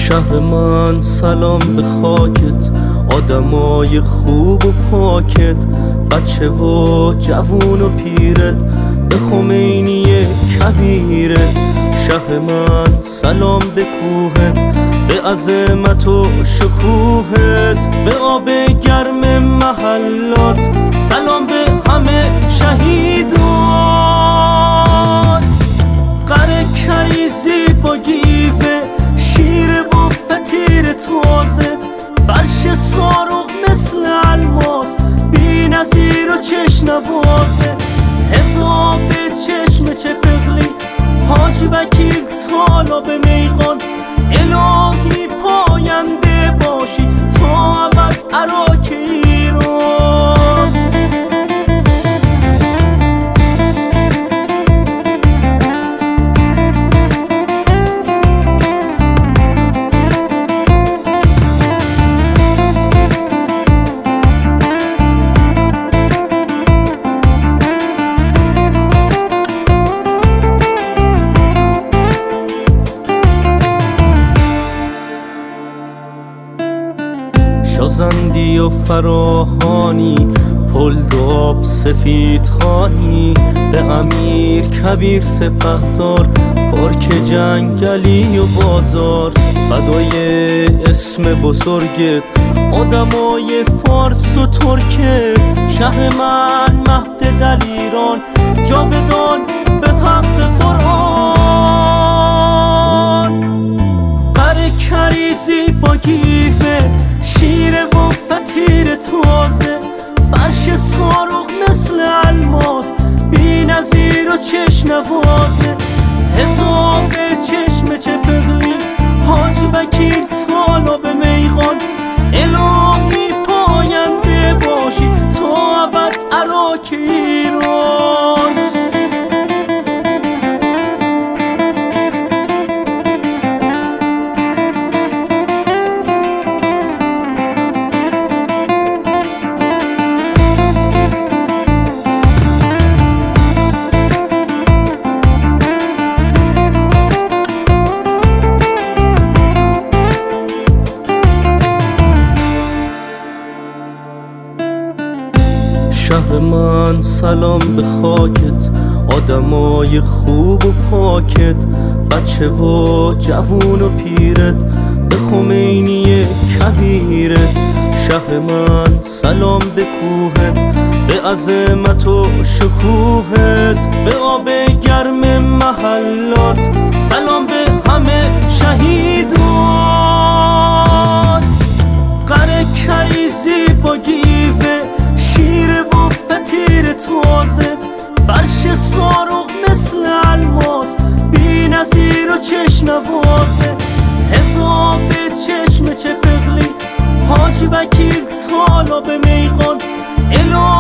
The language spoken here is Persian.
شهر من سلام به خاکت، آدمای خوب و پاکت، بچه و جوون و پیرت، به خمینی کبیرت. شهر من سلام به کوهت، به عظمت و شکوهت، به آب گرم محلات، سلام به همه شهیدان. قره کریزی با گیوه، شیر و فتیر تازه، فرش سارق مثل الماس، بی نظیر و چشم نوازه، حساب چشم چپقلی، حاج وکیل طالب میقان. الهی پاینده باشی تا ابد عراق ایران. شازندی و فراهانی، پلداب سفید خانی، به امیر کبیر سپهدار، پارک جنگلی و بازار، فدای اسم بزرگت، آدمای فارس و ترکت. شهر من مهد دلیران، جاودان به حق قرآن. قره کریزی با گیوه، شیر و فتیر تازه، فرش سارق مثل الماس، بی نظیر و چشم نوازه، حساب چشم چپقلی، حاج وکیل طالب میقان. الهی پاینده باشی تا ابد عراق ایران. شهر من سلام به خاکت، آدمای خوب و پاکت، بچه و جوون و پیرت، به خمینی کبیرت. شهر من سلام به کوهت، به عظمت و شکوهت، به آب گرم محلات، سلام به همه شهیدان. قره کریزی با گیوه، شیر و فتیر تازه، فرش سارق مثل الماس، بی نظیر و چشم نوازه، حساب چشم چپقلی، حاج وکیل طالب میقان.